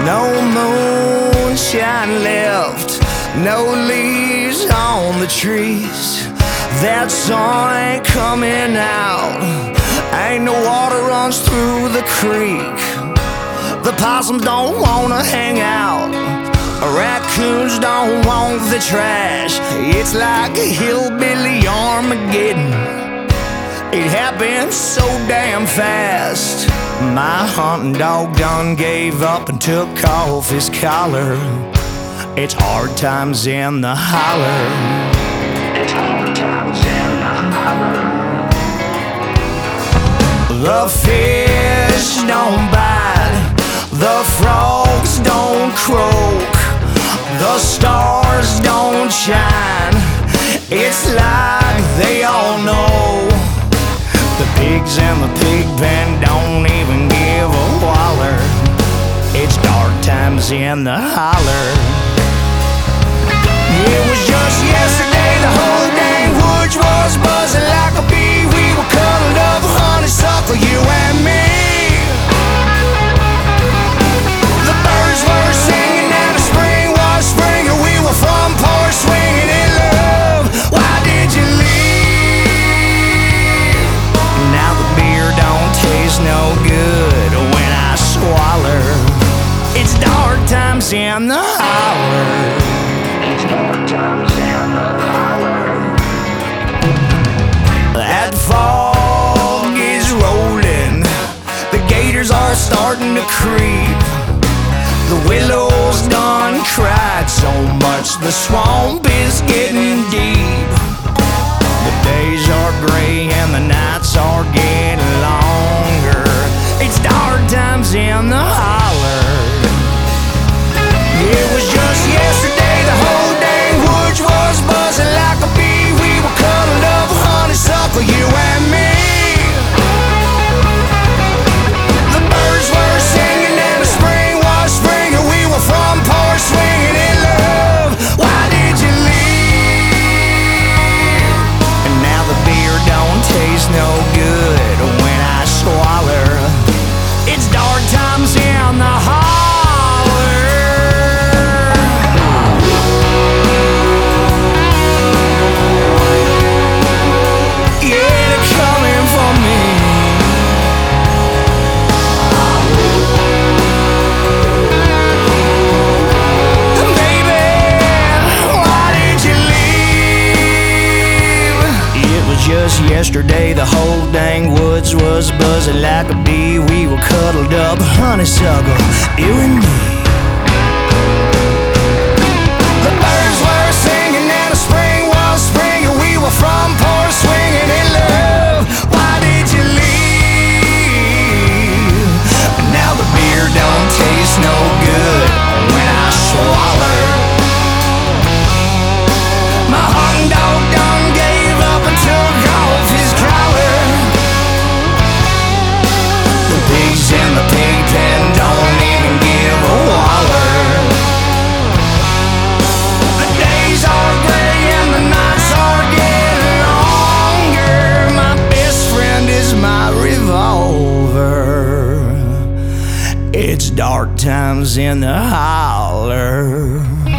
No moonshine left, no leaves on the trees. That sun ain't coming out, ain't no water runs through the creek. The possums don't wanna hang out, raccoons don't want the trash. It's like a hillbilly Armageddon, it happened so damn fast. My hunting dog done gave up and took off his collar. It's hard times in the holler. It's hard times in the holler. The fish don't bite, the frogs don't croak, the stars don't shine. It's like they all know. The pigs in the pig pen don't even give a holler. It's dark times in the holler. It was just yesterday, the whole dang woods was buzzing like a bee. We were cuddled up, honeysuckle, you and me. The birds were singing and the spring was spring, and we were front porch swinging in love. Why did you leave? Now the beer don't taste no good when I swallow. It's dark times in the holler. It's dark times in the holler. That fog is rolling, the gators are starting to creep. The willows done cried so much, the swamp is getting deep. The days are gray and the nights are getting longer. It's dark times in the holler. It was just yesterday, the whole dang woods was buzzing like a bee. We were cuddled up, honeysuckle, you and me. The birds were singing and the spring was spring, and we were front porch swinging in love. Why did you leave? And now the beer don't taste no good when I swallow. It's dark times in the holler. Just yesterday, the whole dang woods was buzzing like a bee. We were cuddled up, honeysuckle, you and me. The birds were singing and the spring was spring, and we were front porch swinging in love. Why did you leave? Now the beer don't taste no good when I swallow. My hunting dog done gave up and took off his collar. The pigs in the pig pen don't even give a holler. The days are gray and the nights are getting longer. My best friend is my revolver. It's dark times in the holler.